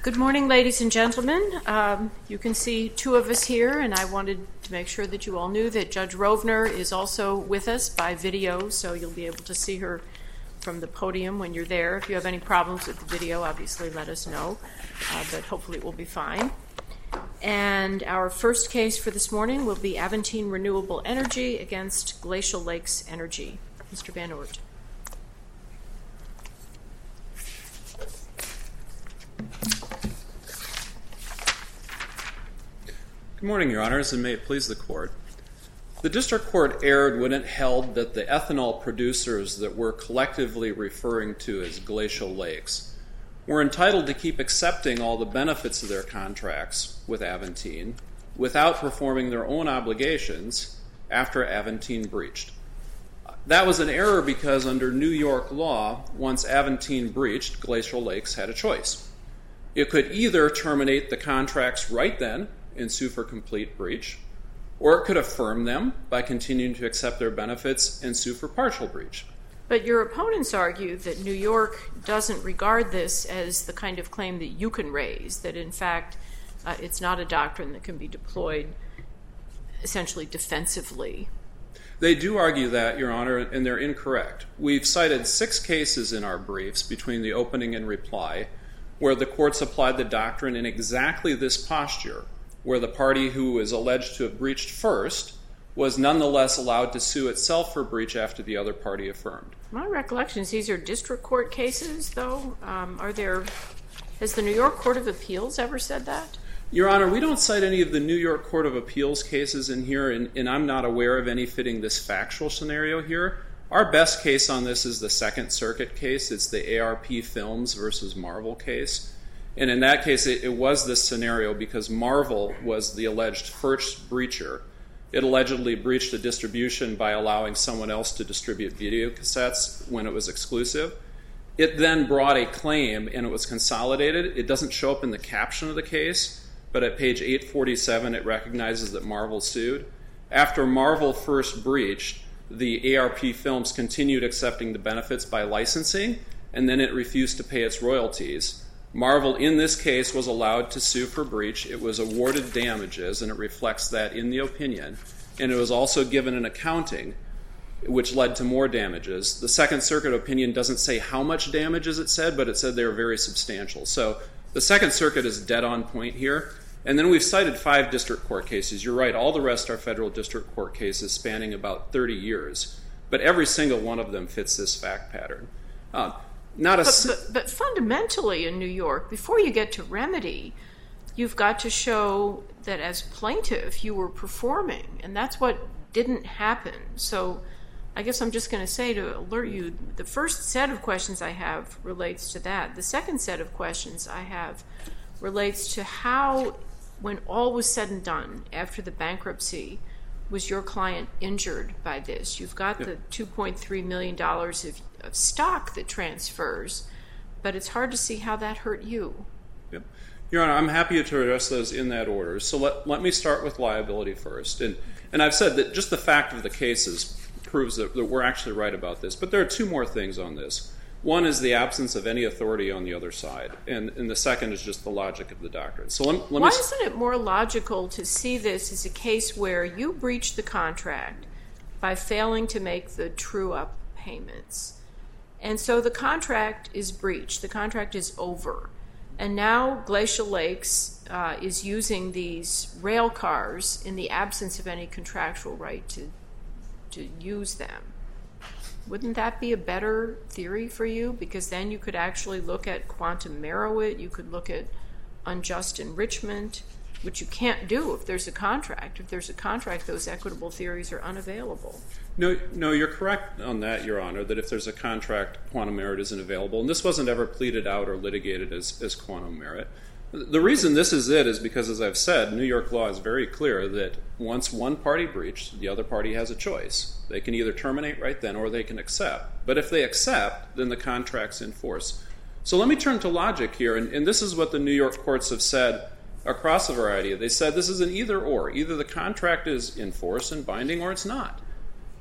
Good morning, ladies and gentlemen. You can see two of us here, and I wanted to make sure that you all knew that Judge Rovner is also with us by video, so you'll be able to see her from the podium when you're there. If you have any problems with the video, obviously let us know, but hopefully it will be fine. And our first case for this morning will be Aventine Renewable Energy against Glacial Lakes Energy. Mr. Van Oort. Good morning, Your Honors, and may it please the Court. The District Court erred when it held that the ethanol producers that we're collectively referring to as Glacial Lakes were entitled to keep accepting all the benefits of their contracts with Aventine without performing their own obligations after Aventine breached. That was an error because under New York law, once Aventine breached, Glacial Lakes had a choice. It could either terminate the contracts right then and sue for complete breach, or it could affirm them by continuing to accept their benefits and sue for partial breach. But your opponents argue that New York doesn't regard this as the kind of claim that you can raise, that in fact it's not a doctrine that can be deployed essentially defensively. They do argue that, Your Honor, and they're incorrect. We've cited 6 cases in our briefs between the opening and reply where the courts applied the doctrine in exactly this posture, where the party who is alleged to have breached first was nonetheless allowed to sue itself for breach after the other party affirmed. My recollection is these are district court cases, though. Has the New York Court of Appeals ever said that? Your Honor, we don't cite any of the New York Court of Appeals cases in here, and I'm not aware of any fitting this factual scenario here. Our best case on this is the Second Circuit case. It's the ARP Films versus Marvel case. And in that case, it was this scenario because Marvel was the alleged first breacher. It allegedly breached a distribution by allowing someone else to distribute video cassettes when it was exclusive. It then brought a claim, and it was consolidated. It doesn't show up in the caption of the case, but at page 847, it recognizes that Marvel sued. After Marvel first breached, the ARP Films continued accepting the benefits by licensing, and then it refused to pay its royalties. Marvel, in this case, was allowed to sue for breach. It was awarded damages, and it reflects that in the opinion. And it was also given an accounting, which led to more damages. The Second Circuit opinion doesn't say how much damages it said, but it said they were very substantial. So the Second Circuit is dead on point here. And then we've cited 5 district court cases. You're right, all the rest are federal district court cases spanning about 30 years. But every single one of them fits this fact pattern. But fundamentally in New York, before you get to remedy, you've got to show that as plaintiff you were performing, and that's what didn't happen. So I guess I'm just going to say to alert you, the first set of questions I have relates to that. The second set of questions I have relates to how, when all was said and done after the bankruptcy, was your client injured by this? You've got the $2.3 million of stock that transfers, but it's hard to see how that hurt you. Yep. Your Honor, I'm happy to address those in that order. So let me start with liability first. And I've said that just the fact of the cases proves that we're actually right about this. But there are 2 more things on this. One is the absence of any authority on the other side, and the second is just the logic of the doctrine. So why isn't it more logical to see this as a case where you breached the contract by failing to make the true-up payments? And so the contract is breached. The contract is over. And now Glacial Lakes is using these rail cars in the absence of any contractual right to use them. Wouldn't that be a better theory for you? Because then you could actually look at quantum merit, you could look at unjust enrichment, which you can't do if there's a contract. If there's a contract, those equitable theories are unavailable. No, you're correct on that, Your Honor, that if there's a contract, quantum merit isn't available. And this wasn't ever pleaded out or litigated as quantum merit. The reason this is it is because, as I've said, New York law is very clear that once one party breached, the other party has a choice. They can either terminate right then or they can accept. But if they accept, then the contract's in force. So let me turn to logic here, and this is what the New York courts have said across a variety. They said this is an either or. Either the contract is in force and binding or it's not.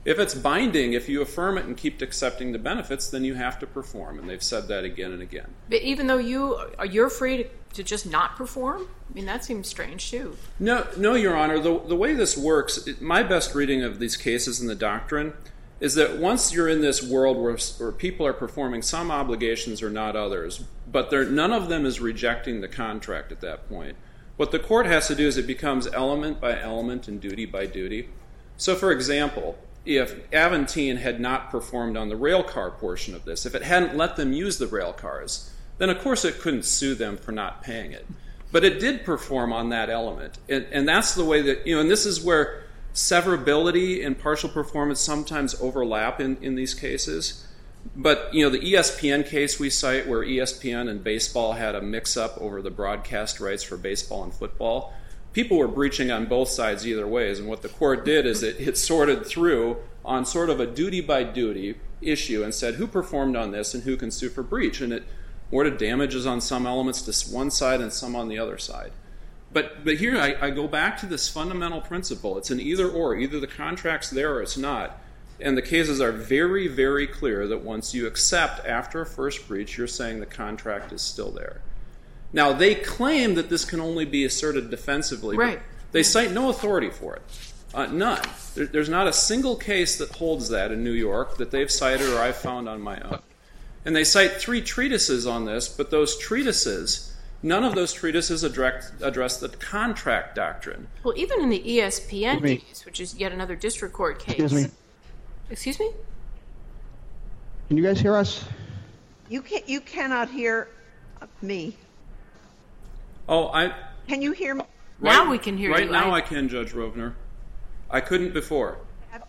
If it's binding, if you affirm it and keep accepting the benefits, then you have to perform, and they've said that again and again. But even though you're free to just not perform? I mean, that seems strange, too. No, Your Honor. The way this works, my best reading of these cases in the doctrine is that once you're in this world where people are performing some obligations or not others, but none of them is rejecting the contract at that point, what the court has to do is it becomes element by element and duty by duty. So, for example, if Aventine had not performed on the rail car portion of this, if it hadn't let them use the rail cars, then of course it couldn't sue them for not paying it. But it did perform on that element. And that's the way that, and this is where severability and partial performance sometimes overlap in these cases. But, the ESPN case we cite where ESPN and baseball had a mix-up over the broadcast rights for baseball and football, people were breaching on both sides either ways, and what the court did is it sorted through on sort of a duty-by-duty issue and said who performed on this and who can sue for breach, and it awarded damages on some elements to one side and some on the other side. But here I go back to this fundamental principle. It's an either-or. Either the contract's there or it's not, and the cases are very, very clear that once you accept after a first breach, you're saying the contract is still there. Now, they claim that this can only be asserted defensively. Right. But they cite no authority for it. None. There's not a single case that holds that in New York that they've cited or I've found on my own. And they cite 3 treatises on this, but those treatises, none of those treatises address the contract doctrine. Well, even in the ESPN case, which is yet another district court case. Excuse me. Excuse me? Can you guys hear us? You cannot hear me. Oh, Can you hear me? Now we can hear you. Right now I can, Judge Rovner. I couldn't before.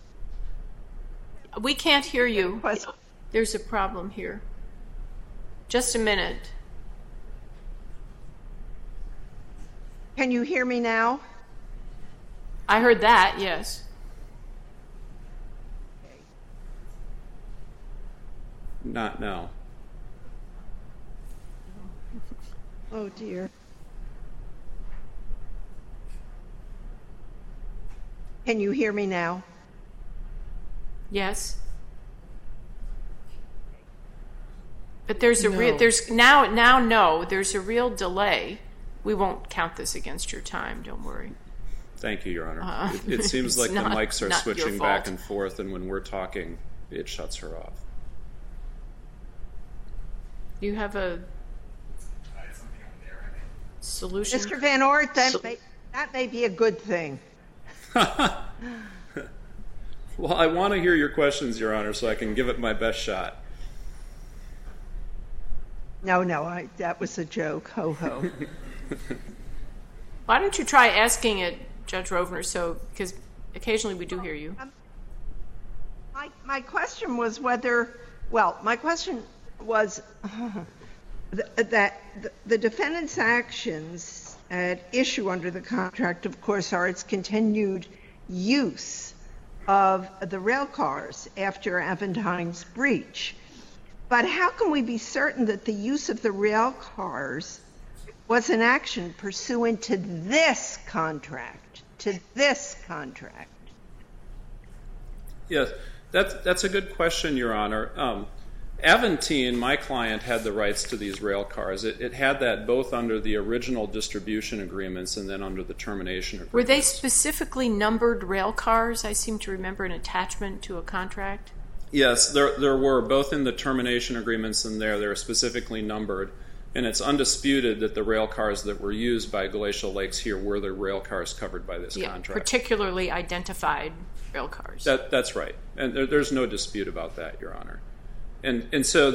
We can't hear you. There's a problem here. Just a minute. Can you hear me now? I heard that, yes. Not now. Oh, dear. Can you hear me now? Yes. But there's a No. there's a real delay. We won't count this against your time, don't worry. Thank you, Your Honor. It seems like the mics are switching back and forth, and when we're talking, it shuts her off. You have a solution? Mr. Van Oort, that may be a good thing. Well, I want to hear your questions, Your Honor, so I can give it my best shot. No, that was a joke. Ho, ho. Why don't you try asking it, Judge Rovner, because occasionally we do hear you. My question was that the defendant's actions at issue under the contract, of course, are its continued use of the rail cars after Aventine's breach. But how can we be certain that the use of the rail cars was an action pursuant to this contract? Yes, that's a good question, Your Honor. Aventine, my client, had the rights to these rail cars. It had that both under the original distribution agreements and then under the termination agreements. Were they specifically numbered rail cars? I seem to remember an attachment to a contract. Yes, there were, both in the termination agreements and they were specifically numbered. And it's undisputed that the rail cars that were used by Glacial Lakes here were the rail cars covered by this contract. Particularly identified rail cars. That's right. And there's no dispute about that, Your Honor. And so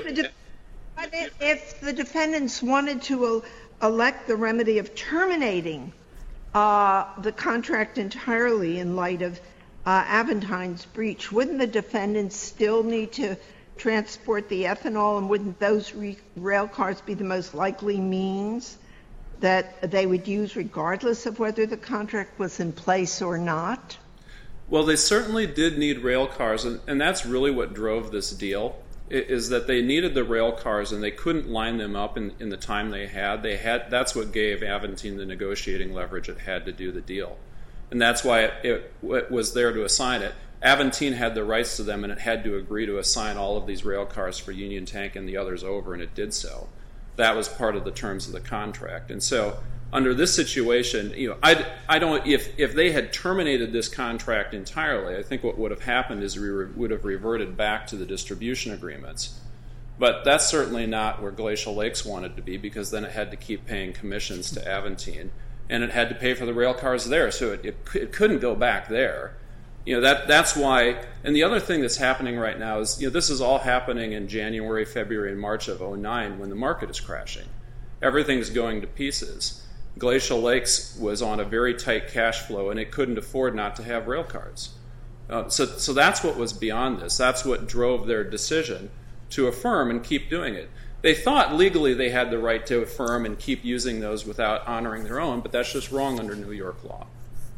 if the defendants wanted to elect the remedy of terminating the contract entirely in light of Aventine's breach, wouldn't the defendants still need to transport the ethanol, and wouldn't those rail cars be the most likely means that they would use regardless of whether the contract was in place or not? Well, they certainly did need rail cars, and that's really what drove this deal, is that they needed the rail cars and they couldn't line them up in the time they had. That's what gave Aventine the negotiating leverage it had to do the deal. And that's why it was there to assign it. Aventine had the rights to them, and it had to agree to assign all of these rail cars for Union Tank and the others over, and it did so. That was part of the terms of the contract. And so under this situation, I don't. If they had terminated this contract entirely, I think what would have happened is we would have reverted back to the distribution agreements. But that's certainly not where Glacial Lakes wanted to be, because then it had to keep paying commissions to Aventine, and it had to pay for the rail cars there, so it couldn't go back there. That's why. And the other thing that's happening right now is, this is all happening in January, February, and March of 2009 when the market is crashing. Everything's going to pieces. Glacial Lakes was on a very tight cash flow, and it couldn't afford not to have rail cars. So that's what was beyond this. That's what drove their decision to affirm and keep doing it. They thought legally they had the right to affirm and keep using those without honoring their own, but that's just wrong under New York law.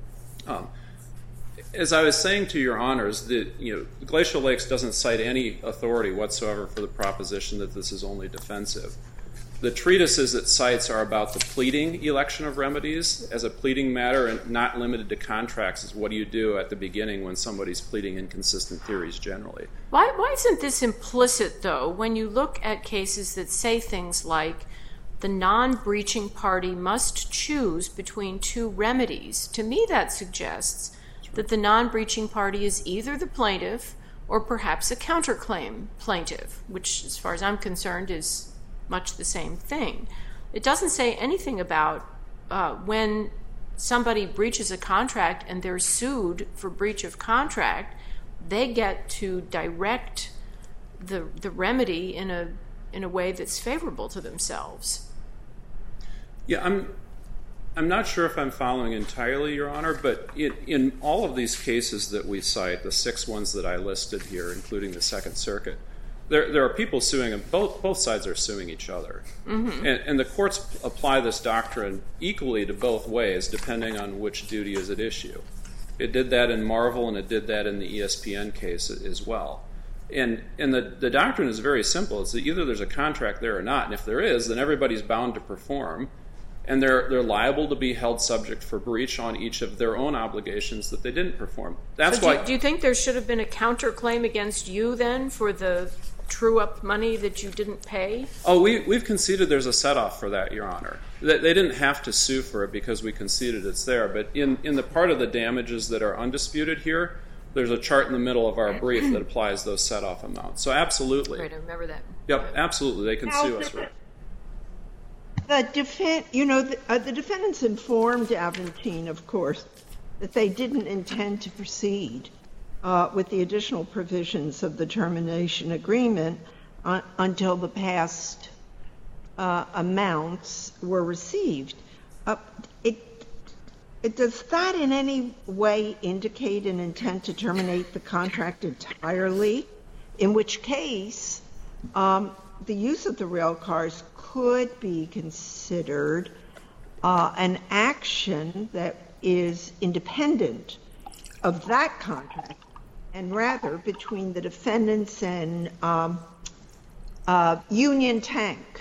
As I was saying to your honors, Glacial Lakes doesn't cite any authority whatsoever for the proposition that this is only defensive. The treatises it cites are about the pleading election of remedies as a pleading matter, and not limited to contracts. Is what do you do at the beginning when somebody's pleading inconsistent theories generally? Why isn't this implicit, though, when you look at cases that say things like the non-breaching party must choose between two remedies? To me, that suggests that the non-breaching party is either the plaintiff or perhaps a counterclaim plaintiff, which, as far as I'm concerned, is much the same thing. It doesn't say anything about when somebody breaches a contract and they're sued for breach of contract, they get to direct the remedy in a way that's favorable to themselves. Yeah, I'm not sure if I'm following entirely, Your Honor, but in all of these cases that we cite, the 6 ones that I listed here, including the Second Circuit, there are people suing, and both sides are suing each other. Mm-hmm. And the courts apply this doctrine equally to both ways, depending on which duty is at issue. It did that in Marvel, and it did that in the ESPN case as well. And the doctrine is very simple. It's that either there's a contract there or not, and if there is, then everybody's bound to perform, and they're liable to be held subject for breach on each of their own obligations that they didn't perform. That's why. Do you think there should have been a counterclaim against you then for the true-up money that you didn't pay? Oh, we've conceded there's a set-off for that, Your Honor. They didn't have to sue for it because we conceded it's there. But in the part of the damages that are undisputed here, there's a chart in the middle of our brief that applies those set-off amounts. So absolutely. Right, I remember that. Yep, absolutely. They can sue us for it. The defendants informed Aventine, of course, that they didn't intend to proceed with the additional provisions of the termination agreement until the past amounts were received. Does that in any way indicate an intent to terminate the contract entirely? In which case, the use of the rail cars could be considered an action that is independent of that contract, and rather between the defendants and Union Tank.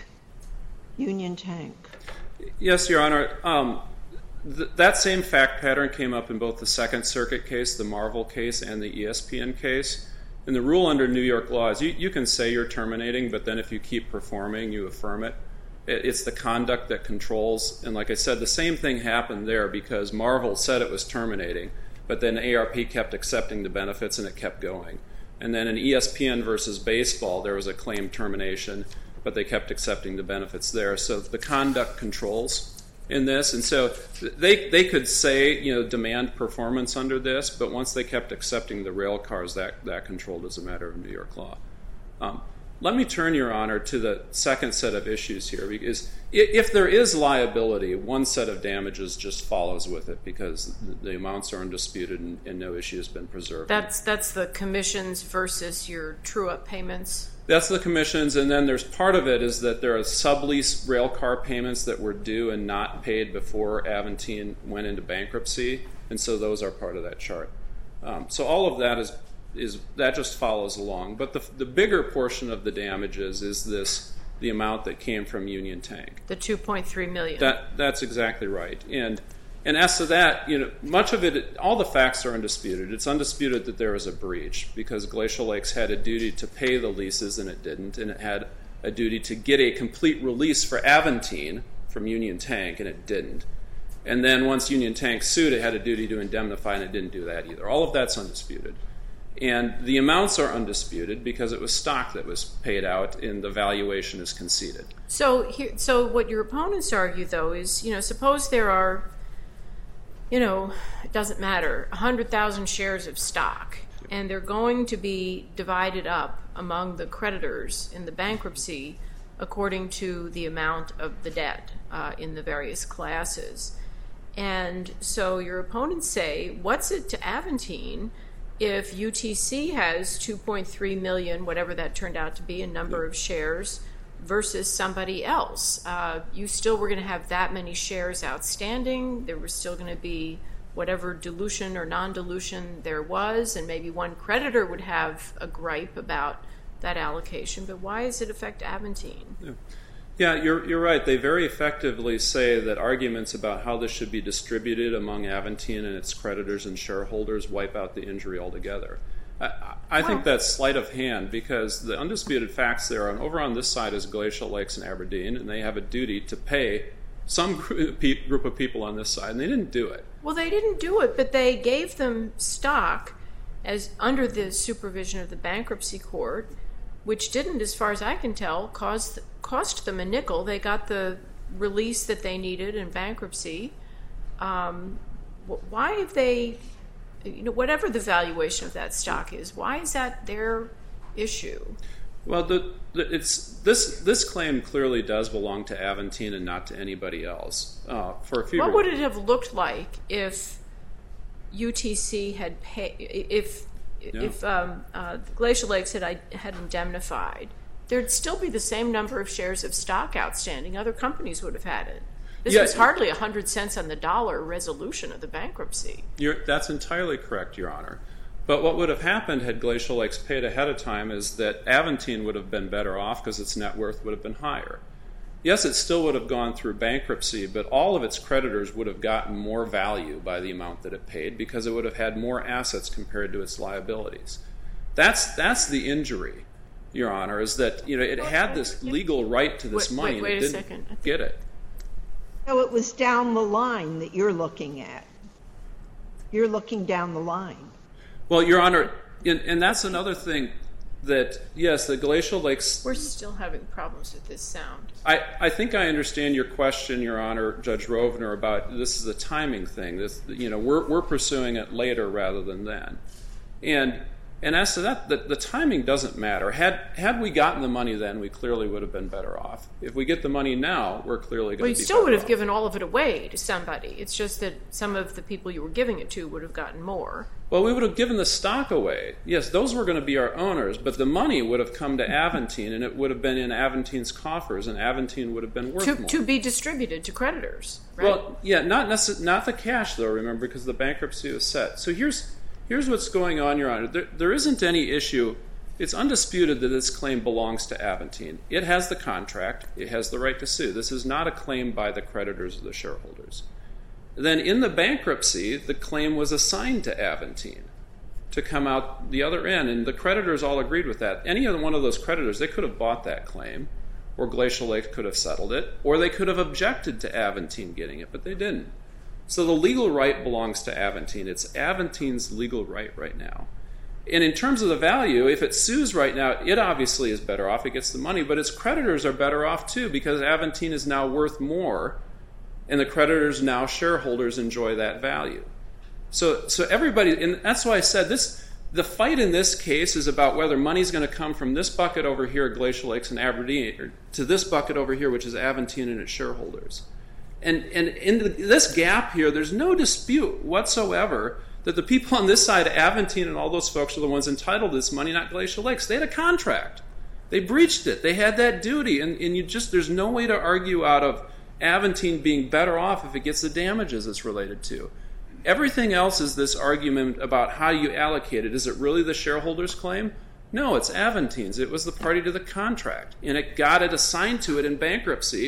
Yes, Your Honor. That same fact pattern came up in both the Second Circuit case, the Marvel case, and the ESPN case. And the rule under New York law is you can say you're terminating, but then if you keep performing, you affirm it. It's the conduct that controls. And like I said, the same thing happened there because Marvel said it was terminating, but then ARP kept accepting the benefits and it kept going. And then in ESPN versus baseball, there was a claim termination, but they kept accepting the benefits there. So the conduct controls in this. And so they could say, demand performance under this, but once they kept accepting the rail cars, that controlled as a matter of New York law. Let me turn, Your Honor, to the second set of issues here, because if there is liability, one set of damages just follows with it because the amounts are undisputed and no issue has been preserved. That's the commissions versus your true-up payments? That's the commissions, and then there's part of it is that there are sublease rail car payments that were due and not paid before Aventine went into bankruptcy, and so those are part of that chart. So all of that is that just follows along. But the bigger portion of the damages is the amount that came from Union Tank. The $2.3 million. That's exactly right. And And as to that, much of it, all the facts are undisputed. It's undisputed that there was a breach because Glacial Lakes had a duty to pay the leases and it didn't, and it had a duty to get a complete release for Aventine from Union Tank, and it didn't. And then once Union Tank sued, it had a duty to indemnify, and it didn't do that either. All of that's undisputed. And the amounts are undisputed because it was stock that was paid out and the valuation is conceded. So what your opponents argue, though, is, suppose there are, it doesn't matter, 100,000 shares of stock, and they're going to be divided up among the creditors in the bankruptcy according to the amount of the debt in the various classes. And so your opponents say, what's it to Aventine if UTC has 2.3 million, whatever that turned out to be, a number of shares, versus somebody else? You still were going to have that many shares outstanding. There was still going to be whatever dilution or non-dilution there was, and maybe one creditor would have a gripe about that allocation. But why does it affect Aventine? Yeah, you're right. They very effectively say that arguments about how this should be distributed among Aventine and its creditors and shareholders wipe out the injury altogether. I think that's sleight of hand because the undisputed facts there are over on this side is Glacial Lakes and Aberdeen, and they have a duty to pay some group of people on this side, and they didn't do it. Well, they didn't do it, but they gave them stock as under the supervision of the bankruptcy court, which didn't, as far as I can tell, cost them a nickel. They got the release that they needed in bankruptcy. Why have they, whatever the valuation of that stock is, why is that their issue? Well, this claim clearly does belong to Aventine and not to anybody else. For a few What would it have looked like if UTC had paid, if Glacial Lakes had indemnified? There'd still be the same number of shares of stock outstanding. Other companies would have had it. This was hardly 100 cents on the dollar resolution of the bankruptcy. That's entirely correct, Your Honor. But what would have happened had Glacial Lakes paid ahead of time is that Aventine would have been better off because its net worth would have been higher. Yes, it still would have gone through bankruptcy, but all of its creditors would have gotten more value by the amount that it paid because it would have had more assets compared to its liabilities. That's the injury, Your Honor, is that it had this legal right to this money and it didn't get it. So it was down the line that you're looking at. You're looking down the line. Well, Your Honor, and that's another thing that, yes, the Glacial Lakes... We're still having problems with this sound. I think I understand your question, Your Honor, Judge Rovner, about this is a timing thing. We're pursuing it later rather than then. And as to that, the timing doesn't matter. Had we gotten the money then, we clearly would have been better off. If we get the money now, we're clearly going to be better off. Well, you still would have given all of it away to somebody. It's just that some of the people you were giving it to would have gotten more. Well, we would have given the stock away. Yes, those were going to be our owners, but the money would have come to Aventine, and it would have been in Aventine's coffers, and Aventine would have been worth more. To be distributed to creditors, right? Well, yeah, not the cash, though, remember, because the bankruptcy was set. So here's what's going on, Your Honor. There isn't any issue. It's undisputed that this claim belongs to Aventine. It has the contract. It has the right to sue. This is not a claim by the creditors or the shareholders. Then in the bankruptcy, the claim was assigned to Aventine to come out the other end, and the creditors all agreed with that. Any other one of those creditors, they could have bought that claim, or Glacial Lake could have settled it, or they could have objected to Aventine getting it, but they didn't. So the legal right belongs to Aventine. It's Aventine's legal right now. And in terms of the value, if it sues right now, it obviously is better off. It gets the money, but its creditors are better off too because Aventine is now worth more, and the creditors, now shareholders, enjoy that value. So everybody, and that's why I said the fight in this case is about whether money's going to come from this bucket over here at Glacial Lakes and Aberdeen or to this bucket over here, which is Aventine and its shareholders. And in this gap here, there's no dispute whatsoever that the people on this side, Aventine and all those folks, are the ones entitled to this money, not Glacial Lakes. They had a contract. They breached it. They had that duty, and there's no way to argue out of Aventine being better off if it gets the damages it's related to. Everything else is this argument about how you allocate it. Is it really the shareholders' claim? No, it's Aventine's. It was the party to the contract, and it got it assigned to it in bankruptcy,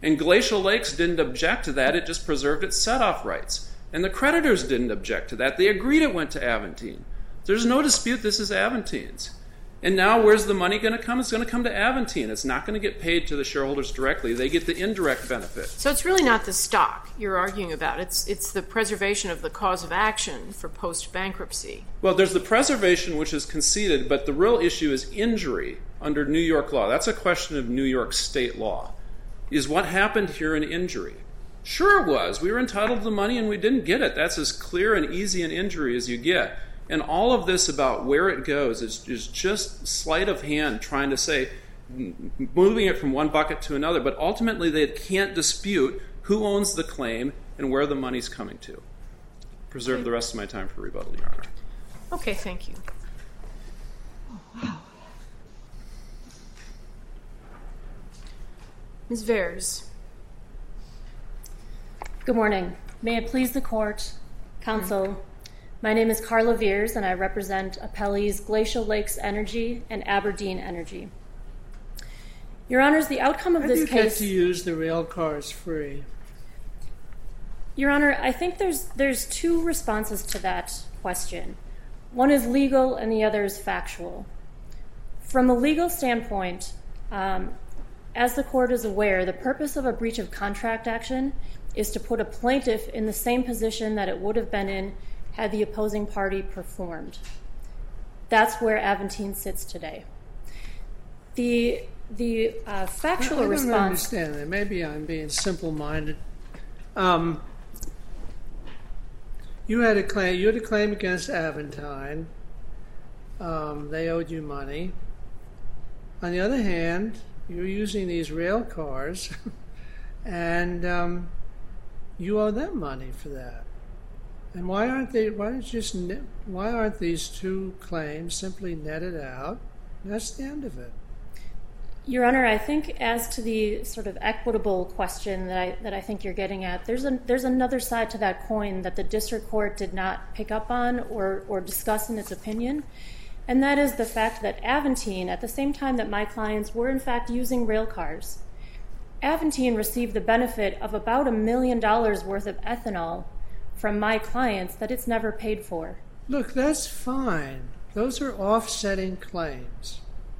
And Glacial Lakes didn't object to that. It just preserved its set-off rights. And the creditors didn't object to that. They agreed it went to Aventine. There's no dispute this is Aventine's. And now where's the money going to come? It's going to come to Aventine. It's not going to get paid to the shareholders directly. They get the indirect benefit. So it's really not the stock you're arguing about. It's the preservation of the cause of action for post-bankruptcy. Well, there's the preservation, which is conceded, but the real issue is injury under New York law. That's a question of New York state law. Is what happened here an injury? Sure it was. We were entitled to the money and we didn't get it. That's as clear and easy an injury as you get. And all of this about where it goes is just sleight of hand trying to say, moving it from one bucket to another, but ultimately they can't dispute who owns the claim and where the money's coming to. Preserve the rest of my time for rebuttal, Your Honor. Okay, thank you. Oh, wow. Ms. Vers. Good morning. May it please the court, counsel. My name is Carla Veers, and I represent appellees Glacial Lakes Energy and Aberdeen Energy. Your Honors, the outcome of this case... How do you get to use the rail cars free? Your Honor, I think there's two responses to that question. One is legal and the other is factual. From a legal standpoint, as the court is aware, the purpose of a breach of contract action is to put a plaintiff in the same position that it would have been in had the opposing party performed. That's where Aventine sits today. The factual response... I don't understand that. Maybe I'm being simple-minded. You had a claim against Aventine. They owed you money. On the other hand, you're using these rail cars, and you owe them money for that. And why aren't these two claims simply netted out? That's the end of it. Your Honor, I think as to the sort of equitable question that I think you're getting at, there's another side to that coin that the district court did not pick up on or discuss in its opinion, and that is the fact that Aventine, at the same time that my clients were in fact using rail cars, Aventine received the benefit of about $1 million worth of ethanol from my clients that it's never paid for. Look, that's fine. Those are offsetting claims.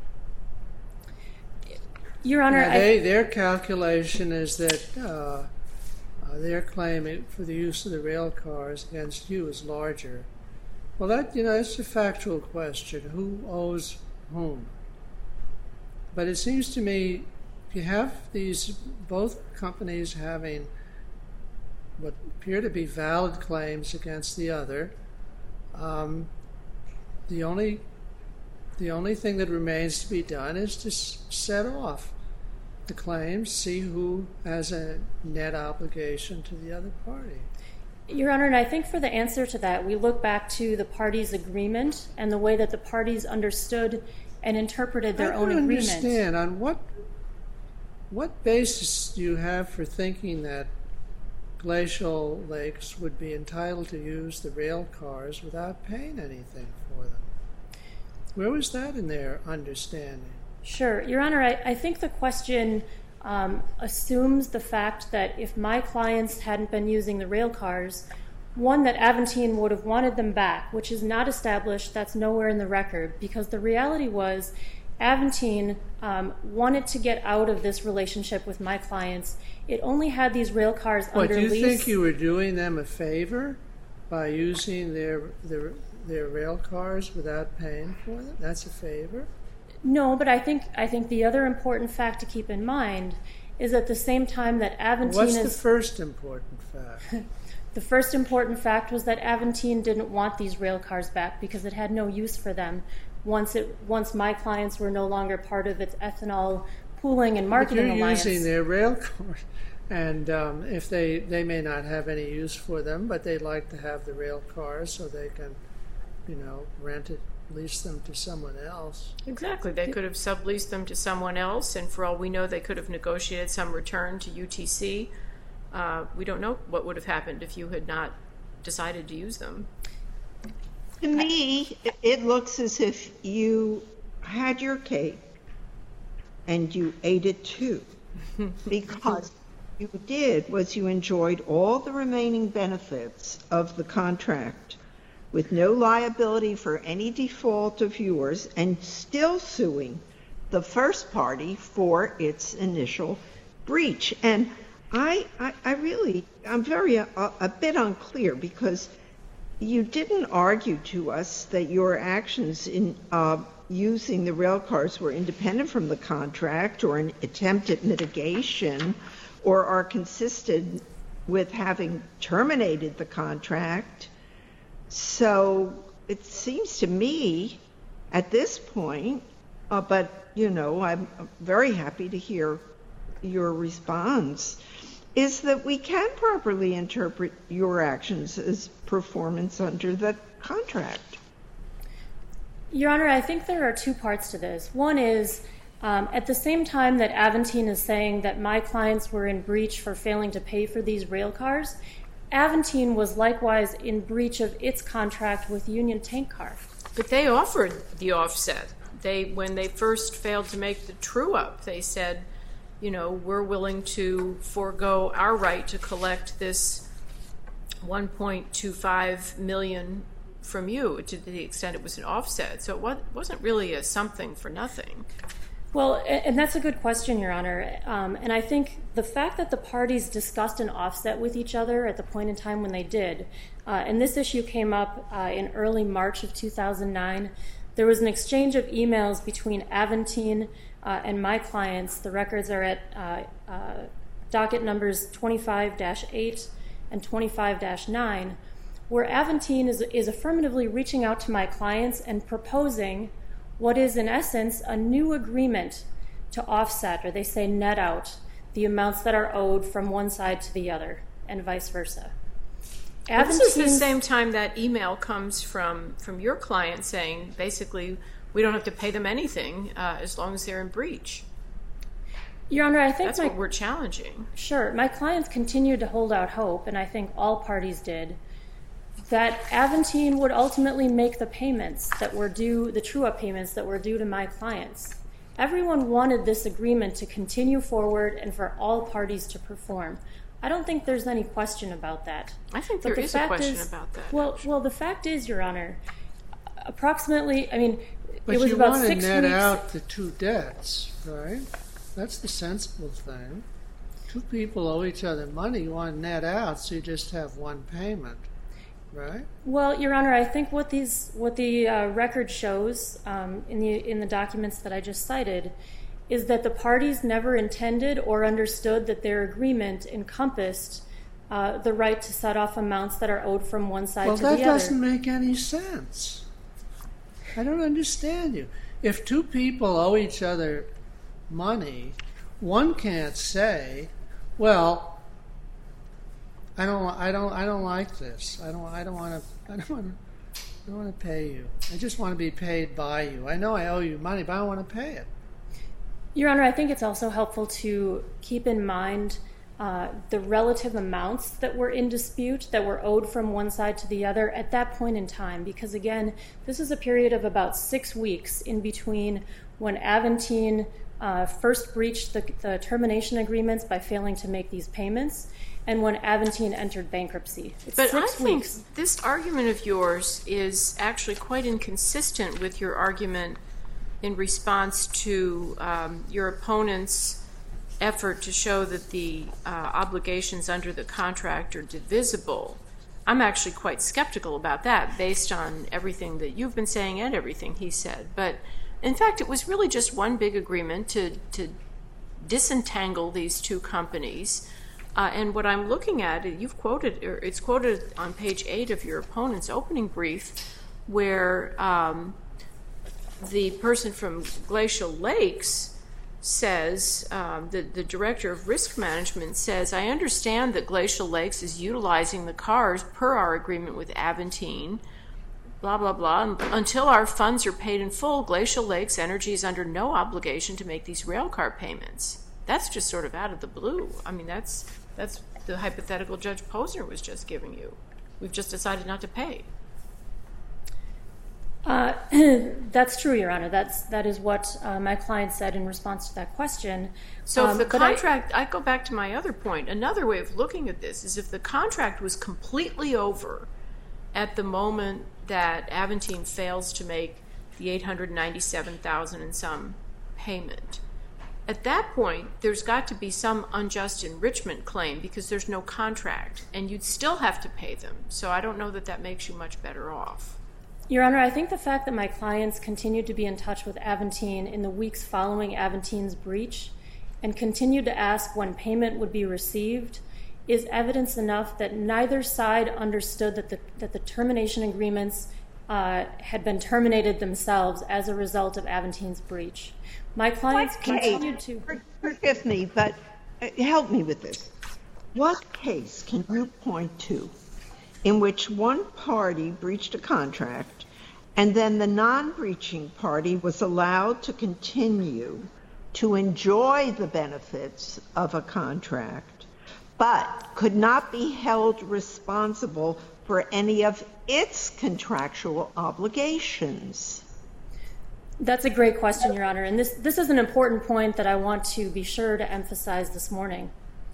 Your Honor, their calculation is that their claim for the use of the rail cars against you is larger. Well, that's a factual question. Who owes whom? But it seems to me, if you have both companies having what appear to be valid claims against the other, the only thing that remains to be done is to set off the claims, see who has a net obligation to the other party. Your Honor, and I think for the answer to that, we look back to the parties' agreement and the way that the parties understood and interpreted their own agreement. I don't understand. On what basis do you have for thinking that Glacial Lakes would be entitled to use the rail cars without paying anything for them? Where was that in their understanding? Sure. Your Honor, I think the question assumes the fact that if my clients hadn't been using the rail cars, one, that Aventine would have wanted them back, which is not established. That's nowhere in the record, because the reality was Aventine wanted to get out of this relationship with my clients. It only had these rail cars under lease. Do you think you were doing them a favor by using their rail cars without paying for them? That's a favor? No, but I think the other important fact to keep in mind is at the same time that Aventine What's the first important fact? The first important fact was that Aventine didn't want these rail cars back because it had no use for them once my clients were no longer part of its ethanol pooling and marketing alliance. But you're using their rail cars, and if they may not have any use for them, but they'd like to have the rail cars so they can, rent it, lease them to someone else. Exactly. They could have subleased them to someone else, and for all we know, they could have negotiated some return to UTC. We don't know what would have happened if you had not decided to use them. To me, it looks as if you had your cake and you ate it too, because you did was you enjoyed all the remaining benefits of the contract with no liability for any default of yours and still suing the first party for its initial breach. And I'm very a bit unclear because you didn't argue to us that your actions in using the rail cars were independent from the contract or an attempt at mitigation or are consistent with having terminated the contract. So it seems to me at this point, but I'm very happy to hear your response, is that we can properly interpret your actions as performance under the contract. Your Honor, I think there are two parts to this. One is, at the same time that Aventine is saying that my clients were in breach for failing to pay for these rail cars, Aventine was likewise in breach of its contract with Union Tank Car. But they offered the offset. When they first failed to make the true-up, they said, we're willing to forego our right to collect this $1.25 million from you to the extent it was an offset. So it wasn't really a something for nothing. Well, and that's a good question, Your Honor. And I think the fact that the parties discussed an offset with each other at the point in time when they did, and this issue came up in early March of 2009, there was an exchange of emails between Aventine and my clients. The records are at docket numbers 25-8 and 25-9, where Aventine is affirmatively reaching out to my clients and proposing what is in essence a new agreement to offset, or they say net out, the amounts that are owed from one side to the other and vice versa. This is the same time that email comes from your client saying basically we don't have to pay them anything as long as they're in breach. Your Honor, I think that's what we're challenging. Sure. My clients continued to hold out hope, and I think all parties did, that Aventine would ultimately make the payments that were due, the true-up payments that were due to my clients. Everyone wanted this agreement to continue forward and for all parties to perform. I don't think there's any question about that. I think there is a question about that. Well, the fact is, Your Honor, approximately, but it was about 6 weeks. But you want to net out the two debts, right? That's the sensible thing. Two people owe each other money. You want to net out, so you just have one payment, right? Well, Your Honor, I think what the record shows in the documents that I just cited is that the parties never intended or understood that their agreement encompassed the right to set off amounts that are owed from one side to the other. Well, that doesn't make any sense. I don't understand you. If two people owe each other money, one can't say, "Well, I don't like this. I don't want to pay you. I just want to be paid by you. I know I owe you money, but I don't want to pay it." Your Honor, I think it's also helpful to keep in mind the relative amounts that were in dispute, that were owed from one side to the other at that point in time, because again, this is a period of about 6 weeks in between when Aventine first breached the termination agreements by failing to make these payments and when Aventine entered bankruptcy. But I think this argument of yours is actually quite inconsistent with your argument in response to your opponent's effort to show that the obligations under the contract are divisible. I'm actually quite skeptical about that based on everything that you've been saying and everything he said. But in fact, it was really just one big agreement to disentangle these two companies. And what I'm looking at, it's quoted on page 8 of your opponent's opening brief, where the person from Glacial Lakes says, the director of risk management says, "I understand that Glacial Lakes is utilizing the cars per our agreement with Aventine, blah, blah, blah. Until our funds are paid in full, Glacial Lakes Energy is under no obligation to make these rail car payments." That's just sort of out of the blue. I mean, that's the hypothetical Judge Posner was just giving you. We've just decided not to pay. That's true, Your Honor. That is what my client said in response to that question. So if the contract, I go back to my other point. Another way of looking at this is if the contract was completely over at the moment that Aventine fails to make the $897,000 and some payment, at that point, there's got to be some unjust enrichment claim because there's no contract, and you'd still have to pay them. So I don't know that that makes you much better off. Your Honor, I think the fact that my clients continued to be in touch with Aventine in the weeks following Aventine's breach and continued to ask when payment would be received is evidence enough that neither side understood that the termination agreements had been terminated themselves as a result of Aventine's breach. My clients continued to... Forgive me, but help me with this. What case can you point to in which one party breached a contract and then the non-breaching party was allowed to continue to enjoy the benefits of a contract but could not be held responsible for any of its contractual obligations? That's a great question, Your Honor, and this is an important point that I want to be sure to emphasize this morning.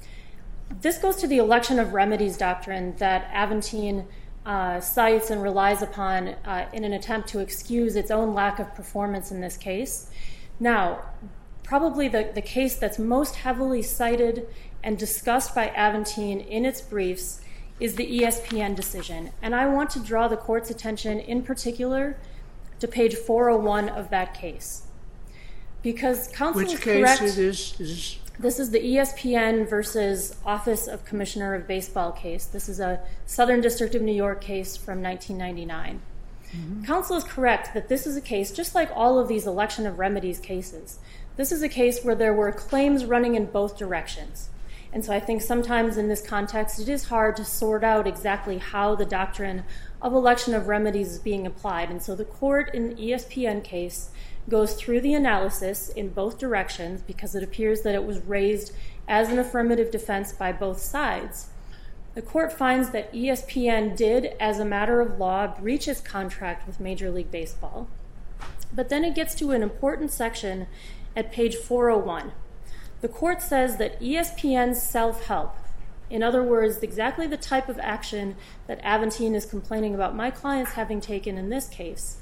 This goes to the election of remedies doctrine that Aventine cites and relies upon in an attempt to excuse its own lack of performance in this case. Now, probably the case that's most heavily cited and discussed by Aventine in its briefs is the ESPN decision, and I want to draw the Court's attention in particular to page 401 of that case. Because counsel is correct... Which case it is? This is the ESPN versus Office of Commissioner of Baseball case. This is a Southern District of New York case from 1999. Mm-hmm. Counsel is correct that this is a case, just like all of these election of remedies cases, this is a case where there were claims running in both directions. And so I think sometimes in this context it is hard to sort out exactly how the doctrine of election of remedies is being applied. And so the Court in the ESPN case goes through the analysis in both directions because it appears that it was raised as an affirmative defense by both sides. The Court finds that ESPN did, as a matter of law, breach its contract with Major League Baseball. But then it gets to an important section at page 401. The Court says that ESPN's self-help, in other words, exactly the type of action that Aventine is complaining about my clients having taken in this case,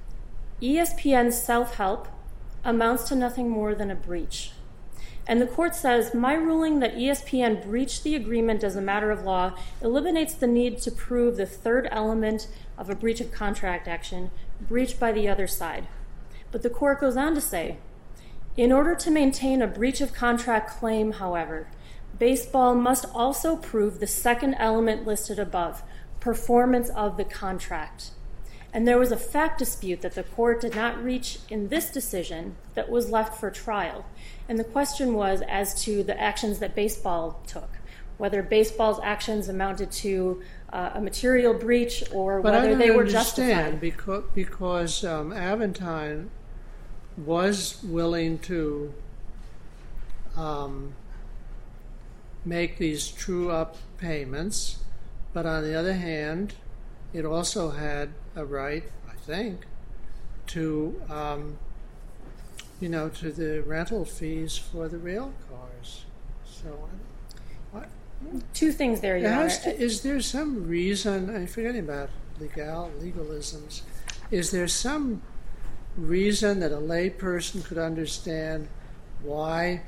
ESPN's self-help amounts to nothing more than a breach. And the Court says, my ruling that ESPN breached the agreement as a matter of law eliminates the need to prove the third element of a breach of contract action, breached by the other side. But the Court goes on to say, in order to maintain a breach of contract claim, however, baseball must also prove the second element listed above, performance of the contract. And there was a fact dispute that the Court did not reach in this decision that was left for trial. And the question was as to the actions that baseball took, whether baseball's actions amounted to a material breach or whether they were justified. Because Aventine was willing to make these true-up payments, but on the other hand, it also had a right, I think, to to the rental fees for the rail cars. So, two things there, Your Honor. Is there some reason? I'm forgetting about legalisms. Is there some reason that a lay person could understand why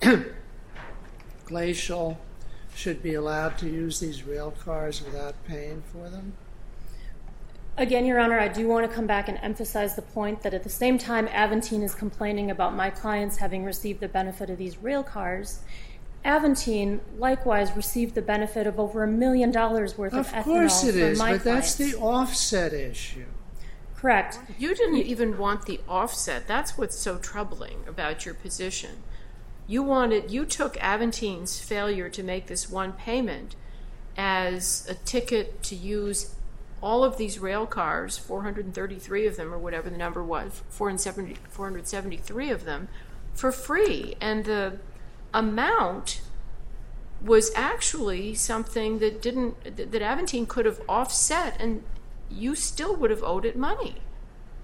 Glacial should be allowed to use these rail cars without paying for them? Again, Your Honor, I do want to come back and emphasize the point that at the same time Aventine is complaining about my clients having received the benefit of these rail cars, Aventine likewise received the benefit of over $1 million worth of ethanol from my clients. Of course it is, but that's the offset issue. Correct. You didn't even want the offset. That's what's so troubling about your position. You took Aventine's failure to make this one payment as a ticket to use all of these rail cars, 433 of them or whatever the number was, 473 of them, for free. And the amount was actually something that Aventine could have offset, and you still would have owed it money.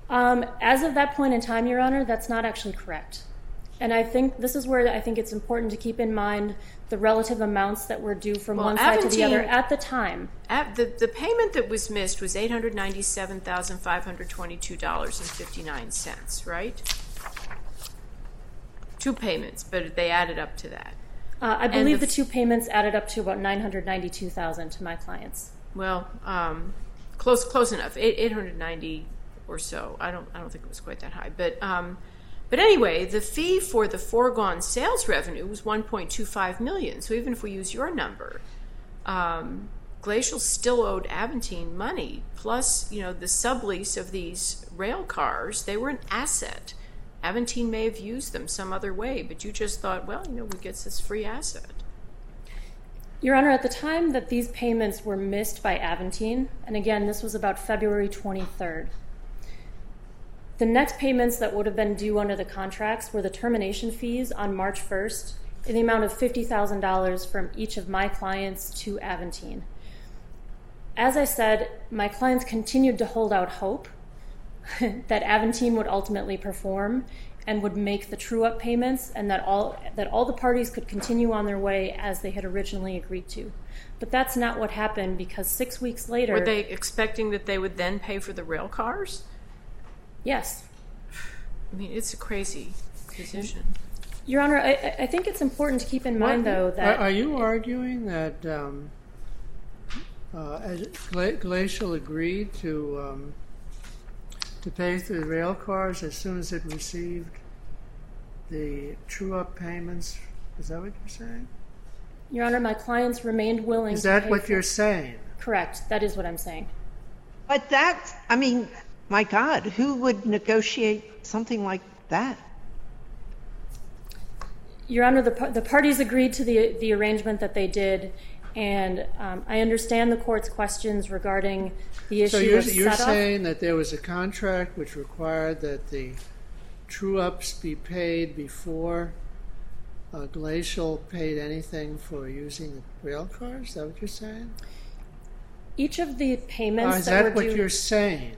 As of that point in time, Your Honor, that's not actually correct. And I think this is where I think it's important to keep in mind the relative amounts that were due from one side to the other at the time. The payment that was missed was $897,522.59, right? Two payments, but they added up to that. I believe the two payments added up to about $992,000 to my clients. Well, close enough. 890 or so. I don't think it was quite that high, but anyway, the fee for the foregone sales revenue was $1.25 million. So even if we use your number, Glacial still owed Aventine money. Plus, the sublease of these rail cars, they were an asset. Aventine may have used them some other way, but you just thought, well, we get this free asset. Your Honor, at the time that these payments were missed by Aventine, and again, this was about February 23rd, the next payments that would have been due under the contracts were the termination fees on March 1st in the amount of $50,000 from each of my clients to Aventine. As I said, my clients continued to hold out hope that Aventine would ultimately perform and would make the true-up payments, and that all the parties could continue on their way as they had originally agreed to. But that's not what happened, because 6 weeks later... Were they expecting that they would then pay for the rail cars? Yes. I mean, it's a crazy position. Your Honor, I think it's important to keep in mind, though, that... Are you arguing that Glacial agreed to pay for the rail cars as soon as it received the true-up payments? Is that what you're saying? Your Honor, my clients remained willing to pay. Is that what you're saying? Correct. That is what I'm saying. But that's, my God, who would negotiate something like that? Your Honor, the parties agreed to the arrangement that they did, and I understand the court's questions regarding the issue of So you're set-off. saying that there was a contract which required that the true-ups be paid before Glacial paid anything for using the rail cars? Is that what you're saying? Each of the payments Is that that were due... what you're saying?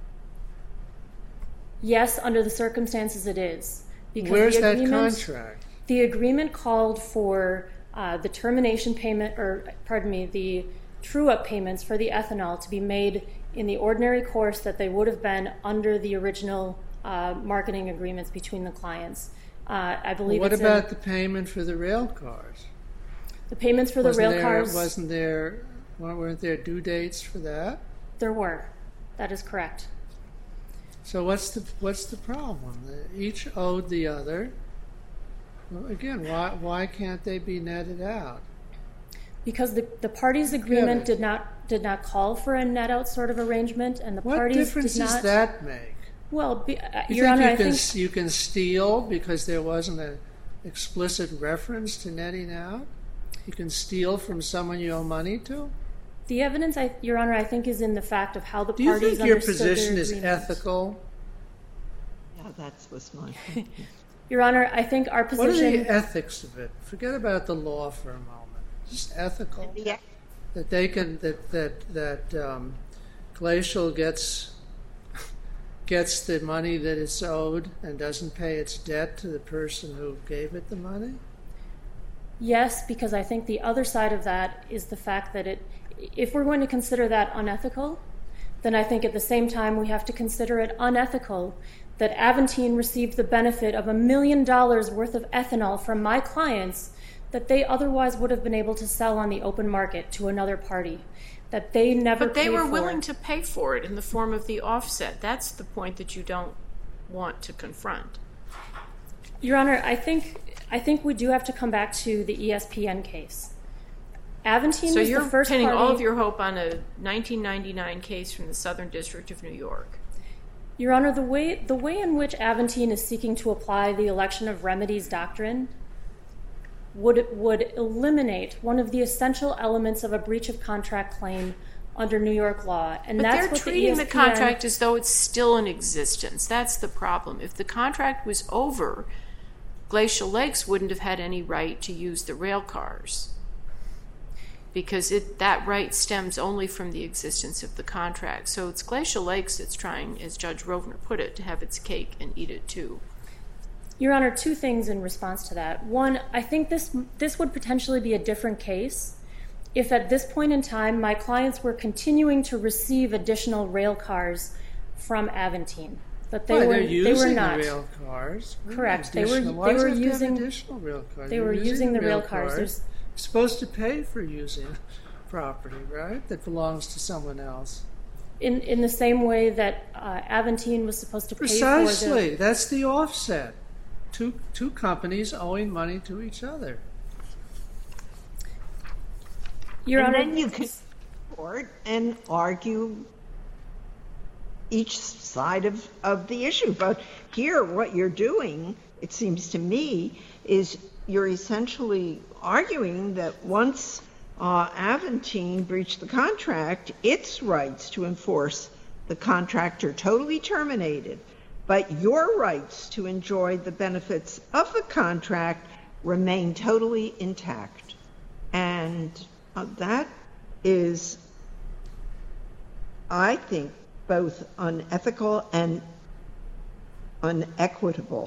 Yes, under the circumstances it is. Because Where's the that contract? The agreement called for the termination payment, the true-up payments for the ethanol to be made in the ordinary course that they would have been under the original marketing agreements between the clients. I believe. What about the payment for the rail cars? The payments for the rail cars? Weren't there due dates for that? There were. That is correct. So what's the problem? Each owed the other. Well, again, why can't they be netted out? Because the parties' agreement did not call for a net out sort of arrangement, and the parties did not. What difference does that make? Well, Your Honor, I think you can steal because there wasn't an explicit reference to netting out. You can steal from someone you owe money to. The evidence, Your Honor, I think is in the fact of how the parties understood. Do you think your position is ethical? Yeah, that was my. Your Honor, I think our position. What are the ethics of it? Forget about the law for a moment. Just ethical. Yeah. That they can that Glacial gets the money that it's owed and doesn't pay its debt to the person who gave it the money? Yes, because I think the other side of that is the fact that if we're going to consider that unethical, then I think at the same time we have to consider it unethical that Aventine received the benefit of $1 million worth of ethanol from my clients that they otherwise would have been able to sell on the open market to another party, that they never paid for. But they were willing to pay for it in the form of the offset. That's the point that you don't want to confront. Your Honor, I think we do have to come back to the ESPN case. Aventine was the first party. So you're pinning all of your hope on a 1999 case from the Southern District of New York. Your Honor, the way in which Aventine is seeking to apply the election of remedies doctrine would eliminate one of the essential elements of a breach of contract claim under New York law. And but that's they're treating the contract as though it's still in existence. That's the problem. If the contract was over, Glacial Lakes wouldn't have had any right to use the rail cars. because that right stems only from the existence of the contract. So it's Glacial Lakes that's trying, as Judge Rovner put it, to have its cake and eat it too. Your Honor, two things in response to that. One, I think this would potentially be a different case if at this point in time my clients were continuing to receive additional rail cars from Aventine. But they were not. The rail cars. Correct. They were using additional rail cars. They were using the rail cars. You're supposed to pay for using property, right? That belongs to someone else. In the same way that Aventine was supposed to pay Precisely. for the... That's the offset. Two companies owing money to each other. Your Honor, then you can court and argue each side of the issue. But here, what you're doing, it seems to me, is you're essentially arguing that once Aventine breached the contract, its rights to enforce the contract are totally terminated, but your rights to enjoy the benefits of the contract remain totally intact. And that is, I think, both unethical and unequitable.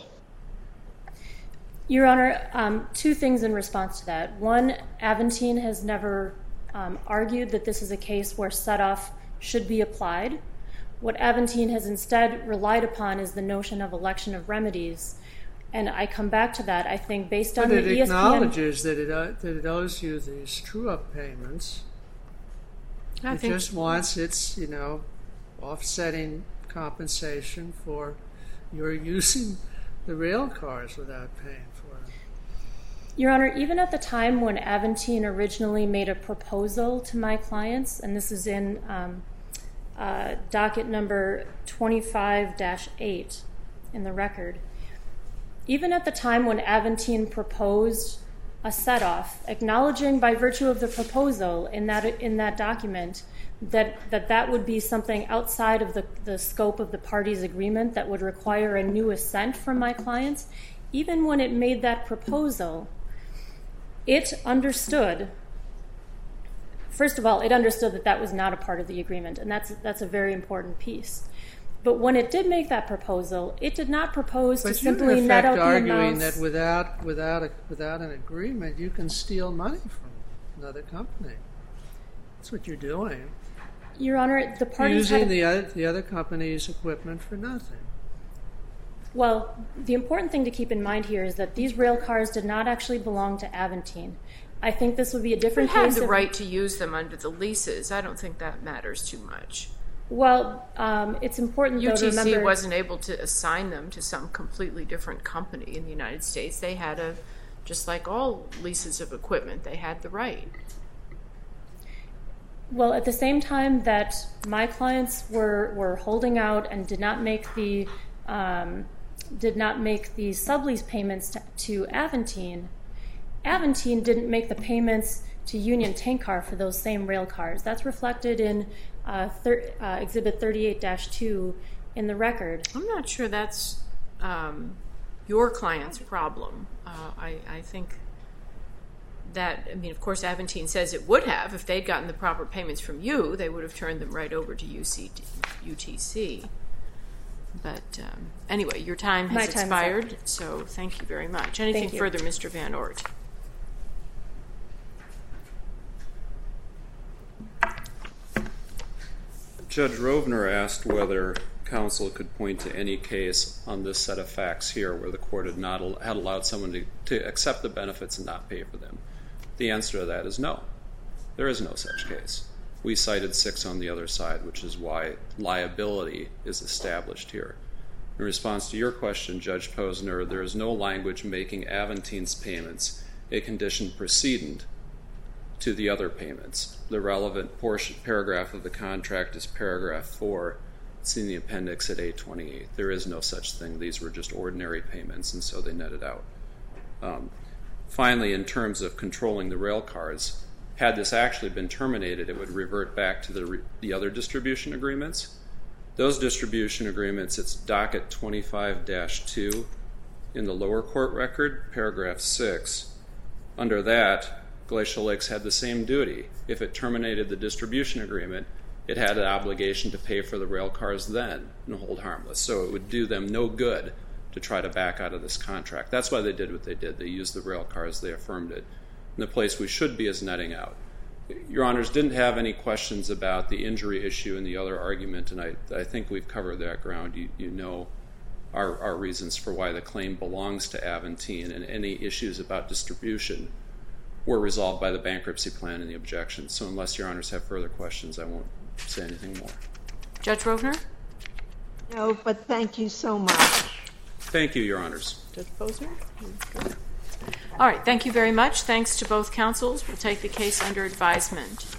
Your Honor, two things in response to that. One, Aventine has never argued that this is a case where set-off should be applied. What Aventine has instead relied upon is the notion of election of remedies. And I come back to that, I think, based on the ESPN... But it acknowledges that it owes you these true-up payments. It just wants its, offsetting compensation for your using the rail cars without paying for them. Your Honor, even at the time when Aventine originally made a proposal to my clients, and this is in docket number 25-8 in the record, even at the time when Aventine proposed a set-off, acknowledging by virtue of the proposal in that document that would be something outside of the scope of the parties' agreement that would require a new assent from my clients, even when it made that proposal, it understood, first of all, it understood that that was not a part of the agreement, and that's a very important piece. But when it did make that proposal, it did not propose to simply net out the amounts. But you're in effect arguing that without an agreement, you can steal money from another company. That's what you're doing. Your Honor, the parties using the other company's equipment for nothing. Well, the important thing to keep in mind here is that these rail cars did not actually belong to Aventine. I think this would be a different case. They had the right to use them under the leases. I don't think that matters too much. Well, it's important, though, to remember... UTC wasn't able to assign them to some completely different company in the United States. They had just like all leases of equipment, they had the right. Well, at the same time that my clients were holding out and did not make the sublease payments to Aventine, Aventine didn't make the payments to Union Tank Car for those same rail cars. That's reflected in Exhibit 38-2 in the record. I'm not sure that's your client's problem. I think that, of course, Aventine says it would have. If they'd gotten the proper payments from you, they would have turned them right over to UTC. But anyway, your time has expired, so thank you very much. Anything further, Mr. Van Oort? Judge Rovner asked whether counsel could point to any case on this set of facts here where the court had allowed someone to accept the benefits and not pay for them. The answer to that is no. There is no such case. We cited 6 on the other side, which is why liability is established here. In response to your question, Judge Posner, there is no language making Aventine's payments a condition precedent to the other payments. The relevant paragraph of the contract is paragraph 4. It's in the appendix at 828. There is no such thing. These were just ordinary payments, and so they netted out. Finally, in terms of controlling the rail cars, had this actually been terminated, it would revert back to the other distribution agreements. Those distribution agreements, it's docket 25-2 in the lower court record, paragraph 6. Under that, Glacial Lakes had the same duty. If it terminated the distribution agreement, it had an obligation to pay for the rail cars then and hold harmless. So it would do them no good to try to back out of this contract. That's why they did what they did. They used the rail cars. They affirmed it. And the place we should be is netting out. Your Honors didn't have any questions about the injury issue and the other argument, and I think we've covered that ground. You know our reasons for why the claim belongs to Aventine, and any issues about distribution were resolved by the bankruptcy plan and the objections. So unless Your Honors have further questions, I won't say anything more. Judge Rovner? No, but thank you so much. Thank you, Your Honors. Judge Posner? All right, thank you very much. Thanks to both counsels. We'll take the case under advisement.